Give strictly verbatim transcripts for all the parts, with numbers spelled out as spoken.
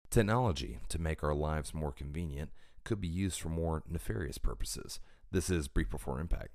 Technology, to make our lives more convenient, could be used for more nefarious purposes. This is Brief Before Impact.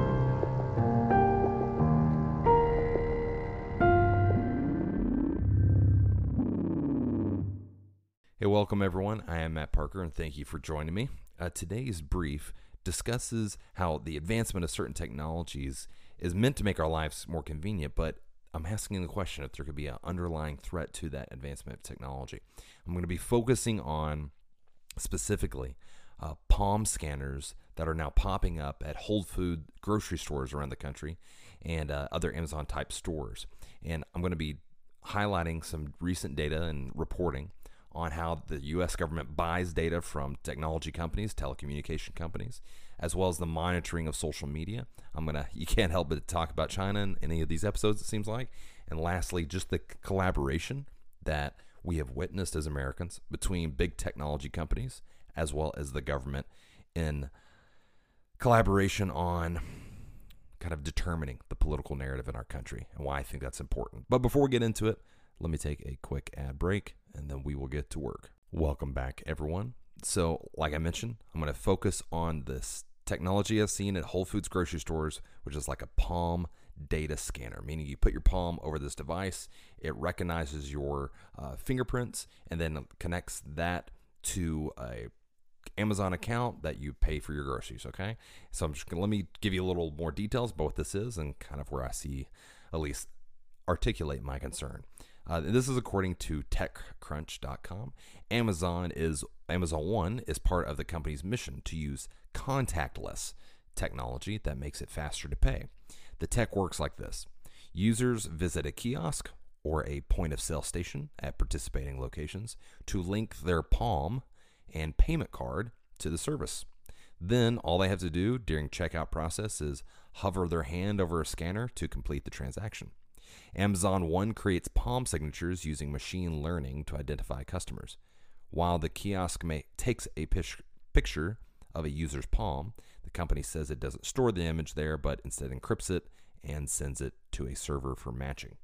Hey, welcome everyone. I am Matt Parker, and thank you for joining me. Uh, today's brief discusses how the advancement of certain technologies is meant to make our lives more convenient, but I'm asking the question if there could be an underlying threat to that advancement of technology. I'm going to be focusing on specifically uh, palm scanners that are now popping up at Whole Food grocery stores around the country and uh, other Amazon type stores. And I'm going to be highlighting some recent data and reporting on how the U S government buys data from technology companies, telecommunication companies, as well as the monitoring of social media. I'm gonna, you can't help but talk about China in any of these episodes, it seems like. And lastly, just the collaboration that we have witnessed as Americans between big technology companies as well as the government in collaboration on kind of determining the political narrative in our country and why I think that's important. But before we get into it, let me take a quick ad break and then we will get to work. Welcome back, everyone. So, like I mentioned, I'm going to focus on this technology I've seen at Whole Foods grocery stores, which is like a palm data scanner, meaning you put your palm over this device, it recognizes your uh, fingerprints, and then connects that to a Amazon account that you pay for your groceries, okay? So I'm just going to let me give you a little more details about what this is and kind of where I see, at least articulate my concern. Uh, this is according to tech crunch dot com. Amazon is Amazon One is part of the company's mission to use contactless technology that makes it faster to pay. The tech works like this. Users visit a kiosk or a point of sale station at participating locations to link their palm and payment card to the service. Then all they have to do during checkout process is hover their hand over a scanner to complete the transaction. Amazon One creates palm signatures using machine learning to identify customers. While the kiosk may, takes a pish, picture of a user's palm, the company says it doesn't store the image there, but instead encrypts it and sends it to a server for matching.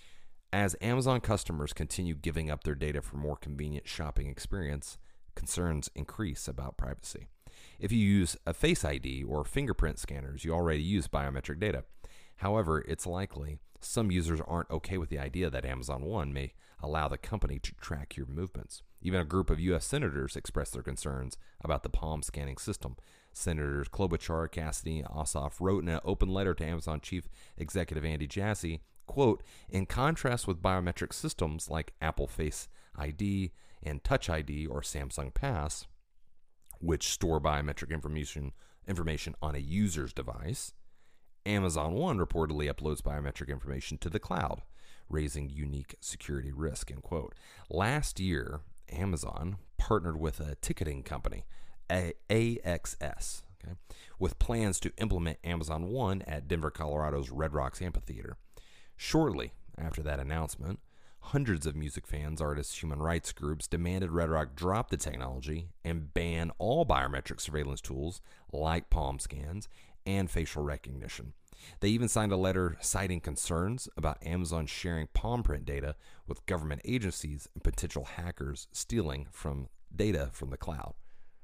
As Amazon customers continue giving up their data for more convenient shopping experience, concerns increase about privacy. If you use a Face I D or fingerprint scanners, you already use biometric data. However, it's likely some users aren't okay with the idea that Amazon One may allow the company to track your movements. Even a group of U S senators expressed their concerns about the palm scanning system. Senators Klobuchar, Cassidy, Ossoff wrote in an open letter to Amazon Chief Executive Andy Jassy, quote, "In contrast with biometric systems like Apple Face I D and Touch I D or Samsung Pass, which store biometric information information on a user's device, Amazon One reportedly uploads biometric information to the cloud, raising unique security risk," end quote. Last year, Amazon partnered with a ticketing company, a- AXS, okay, with plans to implement Amazon One at Denver, Colorado's Red Rocks Amphitheater. Shortly after that announcement, hundreds of music fans, artists, human rights groups demanded Red Rock drop the technology and ban all biometric surveillance tools like palm scans and facial recognition. They even signed a letter citing concerns about Amazon sharing palm print data with government agencies and potential hackers stealing from data from the cloud.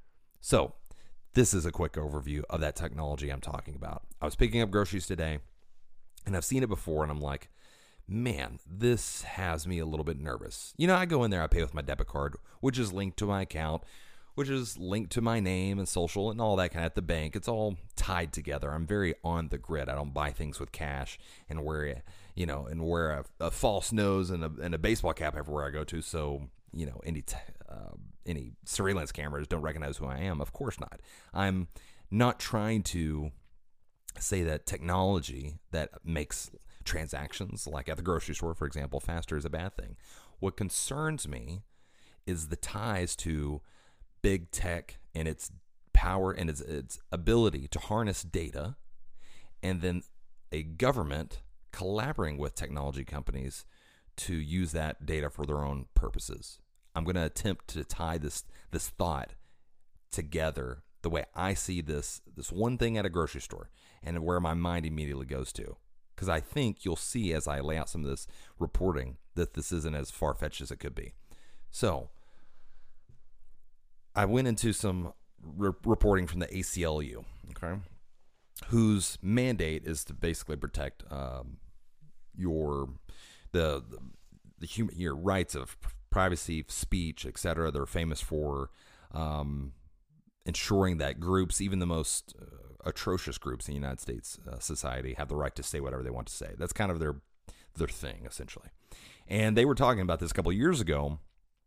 So, this is a quick overview of that technology I'm talking about. I was picking up groceries today, and I've seen it before, and I'm like, man, this has me a little bit nervous. You know, I go in there, I pay with my debit card, which is linked to my account, which is linked to my name and social and all that kind of at the bank. It's all tied together. I'm very on the grid. I don't buy things with cash and wear, you know, and wear a, a false nose and a, and a baseball cap everywhere I go to. So, you know, any t- uh, any surveillance cameras don't recognize who I am. Of course not. I'm not trying to say that technology that makes transactions, like at the grocery store, for example, faster is a bad thing. What concerns me is the ties to big tech and its power and its, its ability to harness data, and then a government collaborating with technology companies to use that data for their own purposes. I'm going to attempt to tie this this thought together the way I see this this one thing at a grocery store and where my mind immediately goes to. Because I think you'll see as I lay out some of this reporting that this isn't as far-fetched as it could be. So I went into some re- reporting from the A C L U, okay, whose mandate is to basically protect um, your the, the the human your rights of privacy, speech, et cetera. They're famous for um, ensuring that groups, even the most uh, atrocious groups in the United States uh, society, have the right to say whatever they want to say. That's kind of their their thing, essentially. And they were talking about this a couple of years ago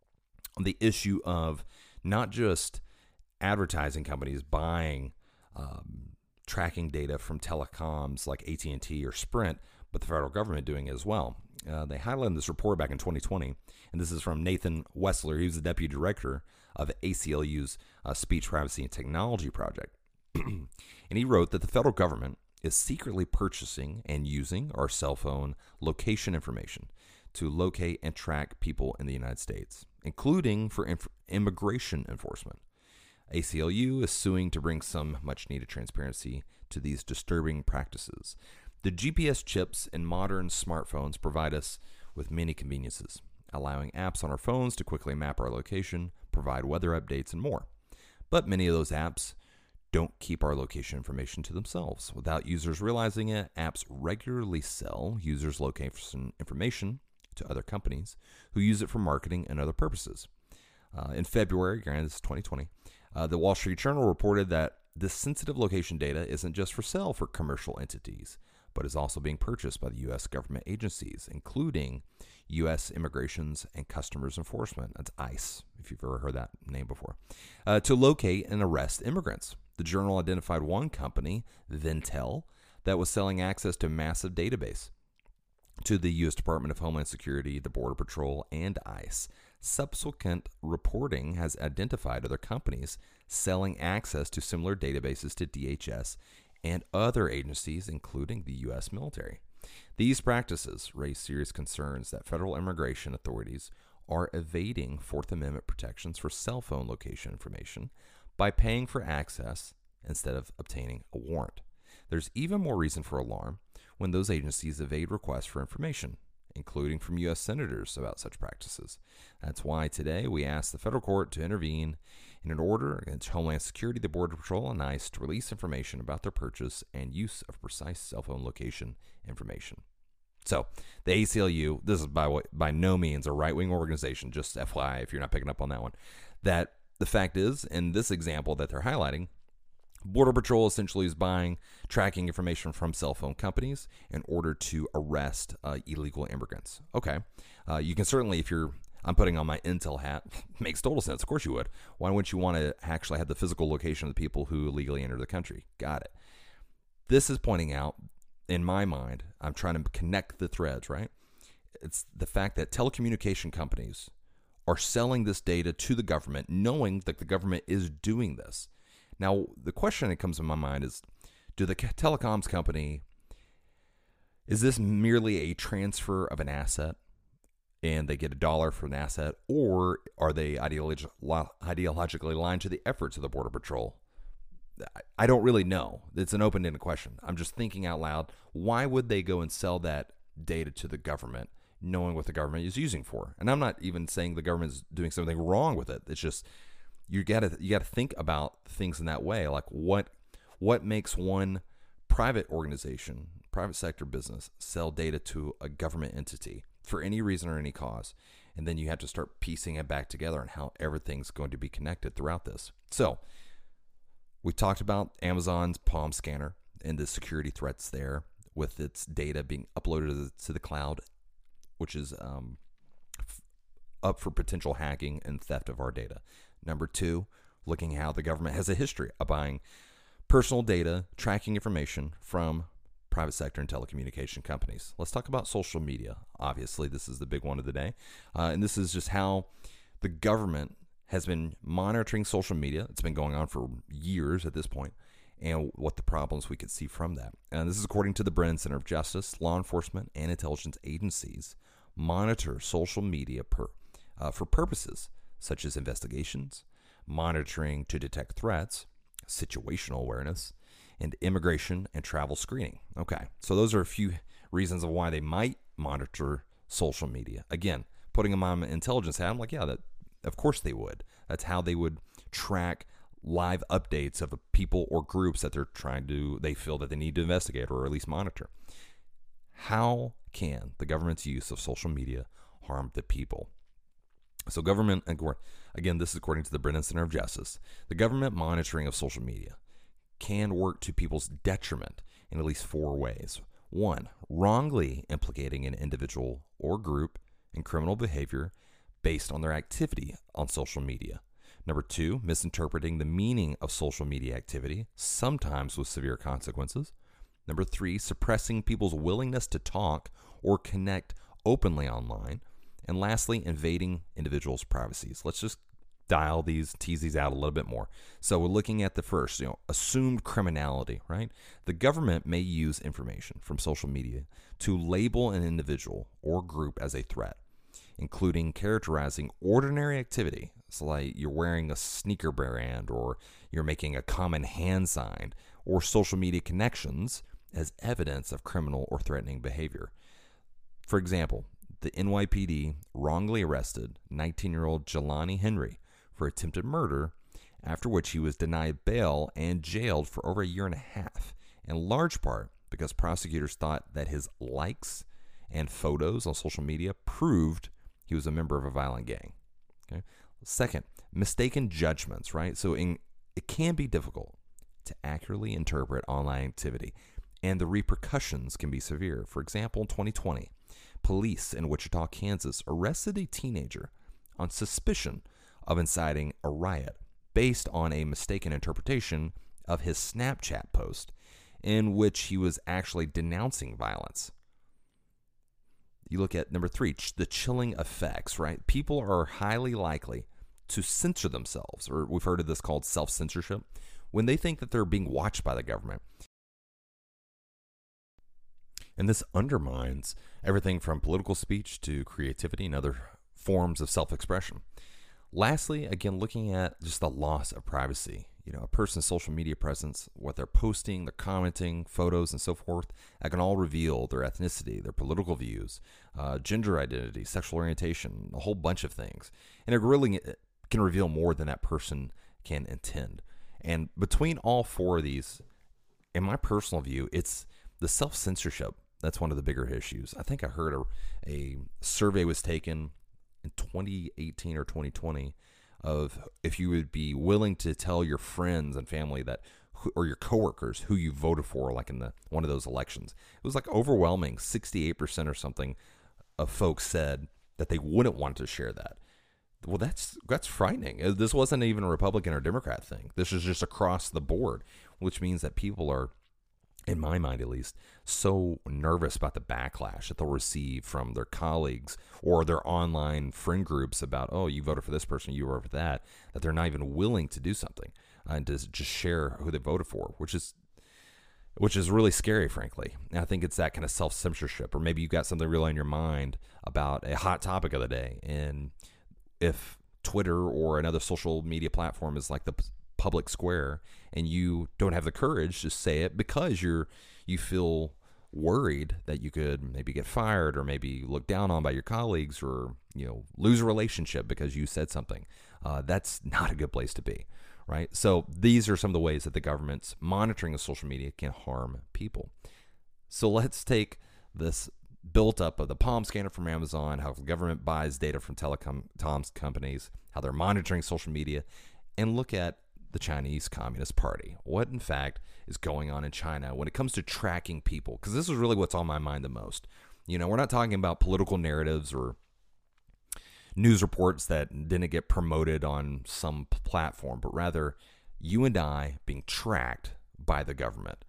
on the issue of not just advertising companies buying um, tracking data from telecoms like A T and T or Sprint, but the federal government doing it as well. Uh, they highlighted this report back in twenty twenty, and this is from Nathan Wessler. He was the deputy director of A C L U's uh, Speech Privacy and Technology Project. And he wrote that the federal government is secretly purchasing and using our cell phone location information to locate and track people in the United States, including for inf- immigration enforcement. A C L U is suing to bring some much-needed transparency to these disturbing practices. The G P S chips in modern smartphones provide us with many conveniences, allowing apps on our phones to quickly map our location, provide weather updates, and more. But many of those apps don't keep our location information to themselves. Without users realizing it, apps regularly sell users' location information to other companies who use it for marketing and other purposes. Uh, in February, granted this is twenty twenty, uh, the Wall Street Journal reported that this sensitive location data isn't just for sale for commercial entities, but is also being purchased by the U S government agencies, including U S Immigrations and Customs Enforcement, that's ICE, if you've ever heard that name before, uh, to locate and arrest immigrants. The journal identified one company, Ventel, that was selling access to a massive database to the U S Department of Homeland Security, the Border Patrol, and ICE. Subsequent reporting has identified other companies selling access to similar databases to D H S and other agencies, including the U S military. These practices raise serious concerns that federal immigration authorities are evading Fourth Amendment protections for cell phone location information by paying for access instead of obtaining a warrant. There's even more reason for alarm when those agencies evade requests for information, including from U S senators, about such practices. That's why today we ask the federal court to intervene in an order against Homeland Security, the Border Patrol, and ICE to release information about their purchase and use of precise cell phone location information. So, the A C L U, this is by by no means a right-wing organization, just F Y I if you're not picking up on that one, that the fact is, in this example that they're highlighting, Border Patrol essentially is buying tracking information from cell phone companies in order to arrest uh, illegal immigrants. Okay, uh, you can certainly, if you're, I'm putting on my Intel hat, makes total sense. Of course you would. Why wouldn't you want to actually have the physical location of the people who illegally enter the country? Got it. This is pointing out, in my mind, I'm trying to connect the threads, right? It's the fact that telecommunication companies are selling this data to the government, knowing that the government is doing this. Now, the question that comes to my mind is, do the telecoms company, is this merely a transfer of an asset and they get a dollar for an asset, or are they ideolog- ideologically aligned to the efforts of the Border Patrol? I don't really know. It's an open-ended question. I'm just thinking out loud. Why would they go and sell that data to the government, knowing what the government is using for? And I'm not even saying the government is doing something wrong with it. It's just you gotta you gotta think about things in that way. Like what what makes one private organization, private sector business, sell data to a government entity for any reason or any cause? And then you have to start piecing it back together and how everything's going to be connected throughout this. So we talked about Amazon's Palm Scanner and the security threats there with its data being uploaded to the, to the cloud, which is um, f- up for potential hacking and theft of our data. Number two, looking how the government has a history of buying personal data, tracking information from private sector and telecommunication companies. Let's talk about social media. Obviously, this is the big one of the day. Uh, and this is just how the government has been monitoring social media. It's been going on for years at this point, and what the problems we could see from that. And this is according to the Brennan Center of Justice. Law enforcement and intelligence agencies monitor social media per, uh, for purposes such as investigations, monitoring to detect threats, situational awareness, and immigration and travel screening. Okay, so those are a few reasons of why they might monitor social media. Again, putting them on an intelligence hat, I'm like, yeah, that of course they would. That's how they would track live updates of people or groups that they're trying to, they feel that they need to investigate or at least monitor. How can the government's use of social media harm the people? So government, again, this is according to the Brennan Center of Justice, the government monitoring of social media can work to people's detriment in at least four ways. One, wrongly implicating an individual or group in criminal behavior based on their activity on social media. Number two, misinterpreting the meaning of social media activity, sometimes with severe consequences. Number three, suppressing people's willingness to talk or connect openly online. And lastly, invading individuals' privacies. Let's just dial these, tease these out a little bit more. So we're looking at the first, you know, assumed criminality, right? The government may use information from social media to label an individual or group as a threat, including characterizing ordinary activity. So like you're wearing a sneaker brand or you're making a common hand sign or social media connections as evidence of criminal or threatening behavior. For example, the N Y P D wrongly arrested nineteen-year-old Jelani Henry for attempted murder, after which he was denied bail and jailed for over a year and a half, in large part because prosecutors thought that his likes and photos on social media proved he was a member of a violent gang. Okay. Second, mistaken judgments, right? So in, it can be difficult to accurately interpret online activity, and the repercussions can be severe. For example, in twenty twenty, police in Wichita, Kansas arrested a teenager on suspicion of inciting a riot based on a mistaken interpretation of his Snapchat post in which he was actually denouncing violence. You look at number three, the chilling effects, right? People are highly likely to censor themselves, or we've heard of this called self-censorship, when they think that they're being watched by the government. And this undermines everything from political speech to creativity and other forms of self-expression. Lastly, again, looking at just the loss of privacy. You know, a person's social media presence, what they're posting, they're commenting, photos, and so forth, that can all reveal their ethnicity, their political views, uh, gender identity, sexual orientation, a whole bunch of things. And it really can reveal more than that person can intend. And between all four of these, in my personal view, it's the self-censorship. That's one of the bigger issues. I think I heard a, a survey was taken in twenty eighteen or twenty twenty of if you would be willing to tell your friends and family that, or your coworkers, who you voted for, like in the one of those elections. It was like overwhelming, sixty-eight percent or something of folks said that they wouldn't want to share that. Well, that's that's frightening. This wasn't even a Republican or Democrat thing. This is just across the board, which means that people are, in my mind at least, so nervous about the backlash that they'll receive from their colleagues or their online friend groups about, oh, you voted for this person, you voted for that, that they're not even willing to do something uh, and to just share who they voted for, which is which is really scary, frankly. And I think it's that kind of self-censorship, or maybe you've got something really on your mind about a hot topic of the day, and if Twitter or another social media platform is like the public square and you don't have the courage to say it because you're you feel worried that you could maybe get fired or maybe looked down on by your colleagues, or you know lose a relationship because you said something, uh, that's not a good place to be, right? So these are some of the ways that the government's monitoring of social media can harm people. So let's take this built up of the Palm Scanner from Amazon, how the government buys data from telecom comms companies, how they're monitoring social media, and look at the Chinese Communist Party. What, in fact, is going on in China when it comes to tracking people? Because this is really what's on my mind the most. You know, we're not talking about political narratives or news reports that didn't get promoted on some platform, but rather you and I being tracked by the government.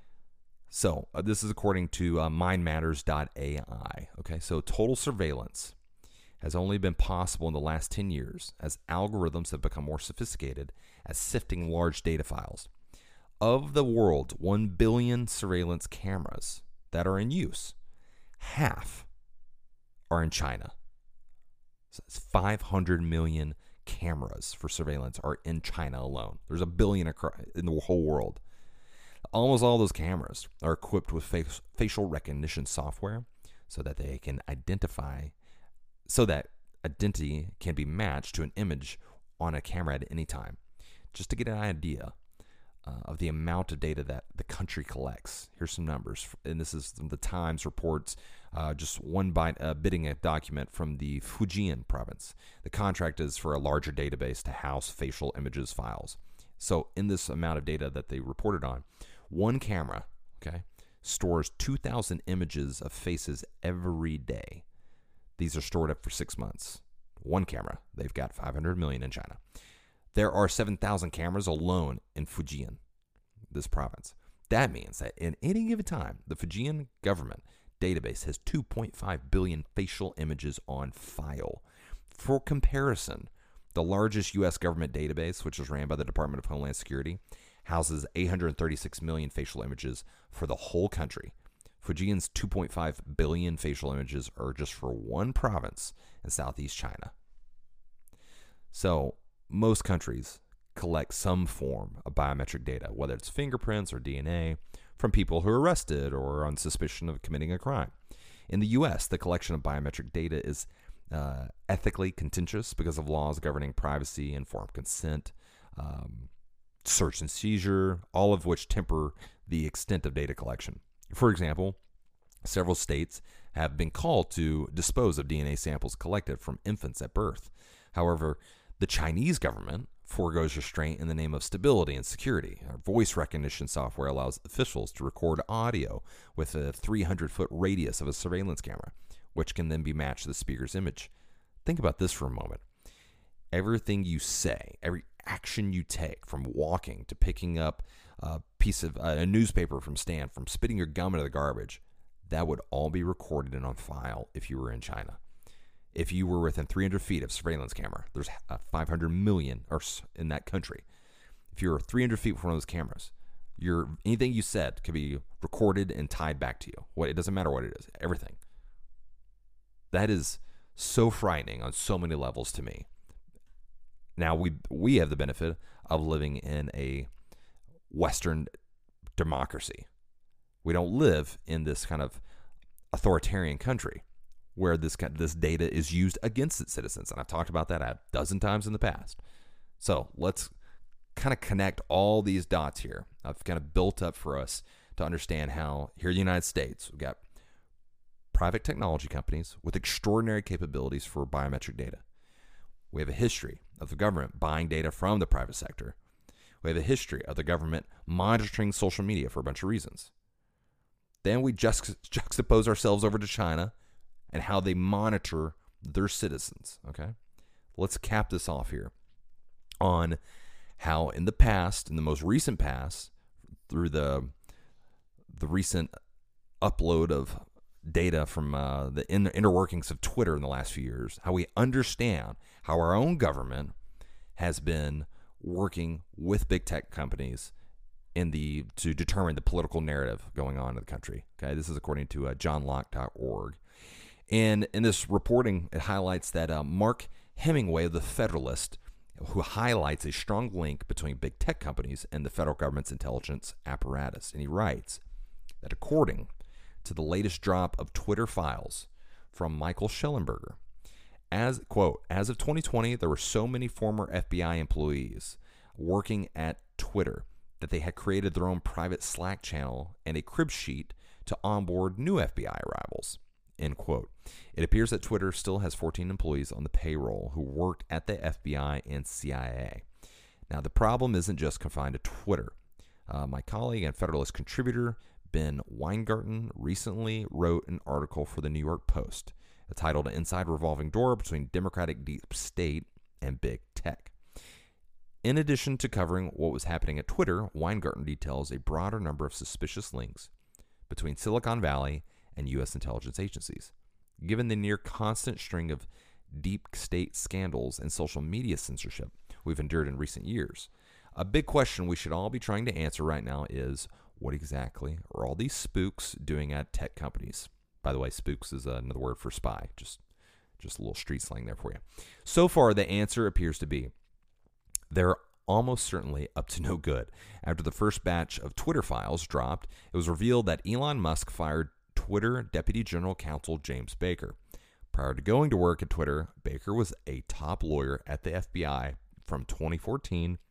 So uh, this is according to uh, mind matters dot A I. Okay, so total surveillance has only been possible in the last ten years as algorithms have become more sophisticated at sifting large data files. Of the world's one billion surveillance cameras that are in use, half are in China. So it's five hundred million cameras for surveillance are in China alone. There's a billion across, in the whole world. Almost all those cameras are equipped with face, facial recognition software so that they can identify, so that identity can be matched to an image on a camera at any time. just to get an idea uh, of the amount of data that the country collects. Here's some numbers, and this is the Times reports uh, just one by, uh, bidding a document from the Fujian province. The contract is for a larger database to house facial images files. So in this amount of data that they reported on, one camera, okay, stores two thousand images of faces every day. These are stored up for six months. One camera. They've got five hundred million in China. There are seven thousand cameras alone in Fujian, this province. That means that in any given time, the Fujian government database has two point five billion facial images on file. For comparison, the largest U S government database, which is ran by the Department of Homeland Security, houses eight hundred thirty-six million facial images for the whole country. Fujian's two point five billion facial images are just for one province in southeast China. So, most countries collect some form of biometric data, whether it's fingerprints or D N A, from people who are arrested or on suspicion of committing a crime. In the U S, the collection of biometric data is uh, ethically contentious because of laws governing privacy, informed consent, um, search and seizure, all of which temper the extent of data collection. For example, several states have been called to dispose of D N A samples collected from infants at birth. However, the Chinese government foregoes restraint in the name of stability and security. Our voice recognition software allows officials to record audio with a three hundred foot radius of a surveillance camera, which can then be matched to the speaker's image. Think about this for a moment. Everything you say, every action you take, from walking to picking up a piece of uh, a newspaper from stand, from spitting your gum into the garbage, that would all be recorded and on file if you were in China. If you were within three hundred feet of surveillance camera, there's uh, five hundred million or in that country. If you're three hundred feet from one of those cameras, your anything you said could be recorded and tied back to you. What it doesn't matter what it is, everything. That is so frightening on so many levels to me. Now we we have the benefit of living in a Western democracy. We don't live in this kind of authoritarian country where this this data is used against its citizens. And I've talked about that a dozen times in the past. So let's kind of connect all these dots here. I've kind of built up for us to understand how here in the United States, we've got private technology companies with extraordinary capabilities for biometric data. We have a history of the government buying data from the private sector. We have a history of the government monitoring social media for a bunch of reasons. Then we just juxtapose ourselves over to China and how they monitor their citizens, okay? Let's cap this off here on how in the past, in the most recent past, through the the recent upload of data from uh, the inner, inner workings of Twitter in the last few years, how we understand how our own government has been working with big tech companies in the to determine the political narrative going on in the country. Okay, this is according to uh, john locke dot org. And in this reporting, it highlights that uh, Mark Hemingway of The Federalist, who highlights a strong link between big tech companies and the federal government's intelligence apparatus. And he writes that according to the latest drop of Twitter files from Michael Schellenberger, as, quote, as of twenty twenty, there were so many former F B I employees working at Twitter that they had created their own private Slack channel and a crib sheet to onboard new F B I arrivals, end quote. It appears that Twitter still has fourteen employees on the payroll who worked at the F B I and C I A. Now, the problem isn't just confined to Twitter. Uh, my colleague and Federalist contributor, Ben Weingarten, recently wrote an article for the New York Post titled Inside Revolving Door Between Democratic Deep State and Big Tech. In addition to covering what was happening at Twitter, Weingarten details a broader number of suspicious links between Silicon Valley and U S intelligence agencies. Given the near constant string of deep state scandals and social media censorship we've endured in recent years, a big question we should all be trying to answer right now is, what exactly are all these spooks doing at tech companies? By the way, spooks is another word for spy. Just, just a little street slang there for you. So far, the answer appears to be they're almost certainly up to no good. After the first batch of Twitter files dropped, it was revealed that Elon Musk fired Twitter Deputy General Counsel James Baker. Prior to going to work at Twitter, Baker was a top lawyer at the F B I from twenty fourteen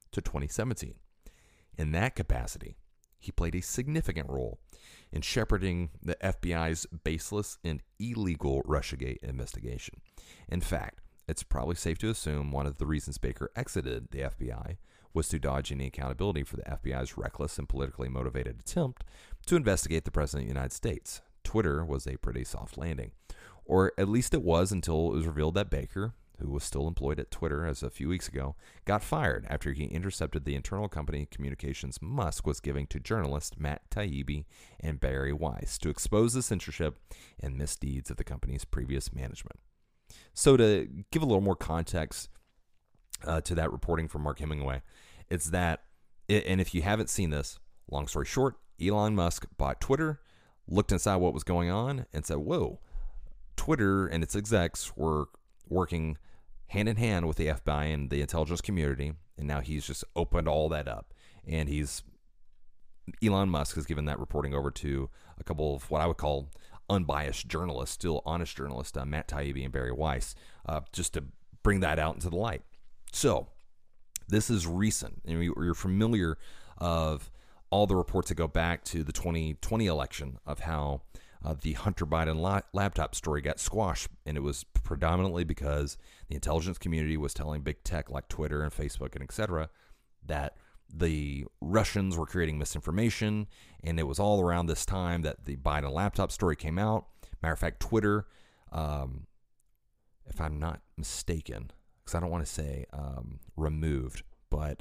to twenty seventeen. In that capacity, he played a significant role in shepherding the F B I's baseless and illegal Russiagate investigation. In fact, it's probably safe to assume one of the reasons Baker exited the F B I was to dodge any accountability for the F B I's reckless and politically motivated attempt to investigate the President of the United States. Twitter was a pretty soft landing, or at least it was until it was revealed that Baker, who was still employed at Twitter as a few weeks ago, got fired after he intercepted the internal company communications Musk was giving to journalists Matt Taibbi and Barry Weiss to expose the censorship and misdeeds of the company's previous management. So to give a little more context uh, to that reporting from Mark Hemingway, it's that, and if you haven't seen this, long story short, Elon Musk bought Twitter, looked inside what was going on, and said, whoa, Twitter and its execs were working hand in hand with the F B I and the intelligence community, and now he's just opened all that up. And he's, Elon Musk has given that reporting over to a couple of what I would call unbiased journalists, still honest journalists, uh, Matt Taibbi and Barry Weiss, uh, just to bring that out into the light. So this is recent, and you're familiar of all the reports that go back to the twenty twenty election of how uh, the Hunter Biden la- laptop story got squashed, and it was predominantly because the intelligence community was telling big tech like Twitter and Facebook and et cetera that the Russians were creating misinformation, and it was all around this time that the Biden laptop story came out. Matter of fact, Twitter, um, if I'm not mistaken, because I don't want to say um, removed, but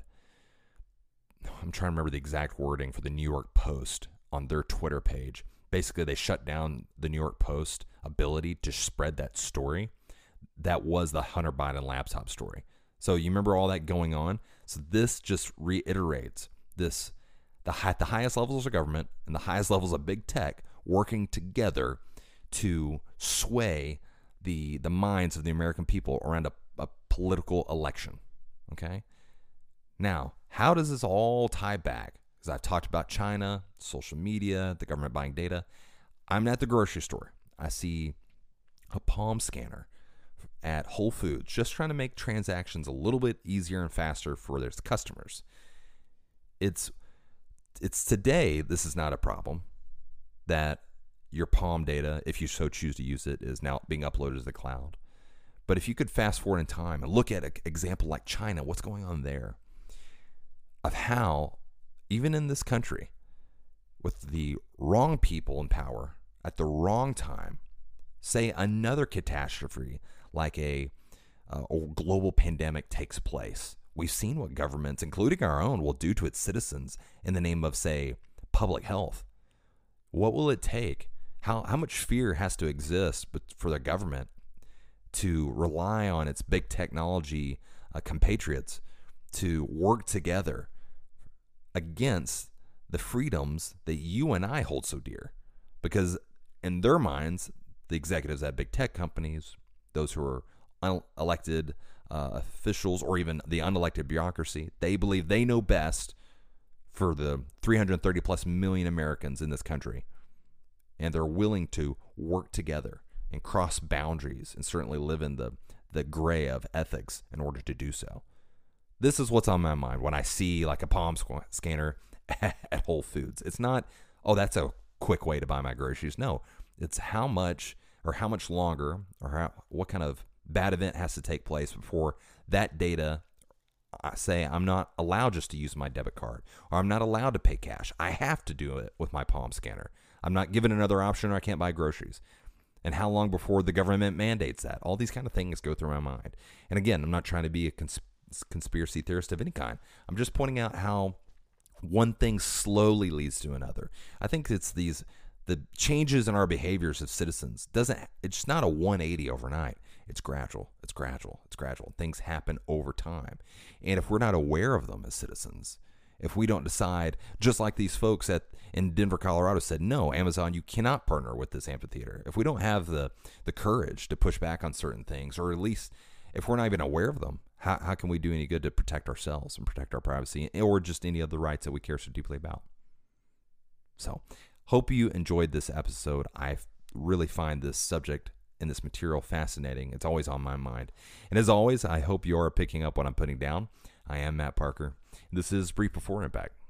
I'm trying to remember the exact wording for the New York Post on their Twitter page. Basically, they shut down the New York Post ability to spread that story. That was the Hunter Biden laptop story. So you remember all that going on? So this just reiterates this, the high, the highest levels of government and the highest levels of big tech working together to sway the the minds of the American people around a, a political election. Okay? Now, how does this all tie back? Because I've talked about China, social media, the government buying data. I'm at the grocery store. I see a palm scanner at Whole Foods, just trying to make transactions a little bit easier and faster for their customers. It's it's today, this is not a problem, that your palm data, if you so choose to use it, is now being uploaded to the cloud. But if you could fast forward in time and look at an example like China, what's going on there, of how, even in this country, with the wrong people in power at the wrong time, say another catastrophe like a, uh, a global pandemic takes place. We've seen what governments, including our own, will do to its citizens in the name of, say, public health. What will it take? How how much fear has to exist for the government to rely on its big technology uh, compatriots to work together against the freedoms that you and I hold so dear? Because in their minds, the executives at big tech companies, those who are unelected uh, officials, or even the unelected bureaucracy, they believe they know best for the three hundred thirty plus million Americans in this country. And they're willing to work together and cross boundaries and certainly live in the, the gray of ethics in order to do so. This is what's on my mind when I see like a palm scanner at Whole Foods. It's not, oh, that's a quick way to buy my groceries. No, it's how much or how much longer or how, what kind of bad event has to take place before that data, I say I'm not allowed just to use my debit card, or I'm not allowed to pay cash. I have to do it with my palm scanner. I'm not given another option, or I can't buy groceries. And how long before the government mandates that? All these kind of things go through my mind. And again, I'm not trying to be a cons- conspiracy theorist of any kind. I'm just pointing out how one thing slowly leads to another. I think it's these the changes in our behaviors as citizens doesn't it's not a one eighty overnight. It's gradual. It's gradual. It's gradual. Things happen over time. And if we're not aware of them as citizens, if we don't decide, just like these folks at in Denver, Colorado said, no, Amazon, you cannot partner with this amphitheater. If we don't have the the courage to push back on certain things, or at least if we're not even aware of them, how, how can we do any good to protect ourselves and protect our privacy, or just any of the rights that we care so deeply about? So, hope you enjoyed this episode. I really find this subject and this material fascinating. It's always on my mind. And as always, I hope you are picking up what I'm putting down. I am Matt Parker. This is Brief Before Impact.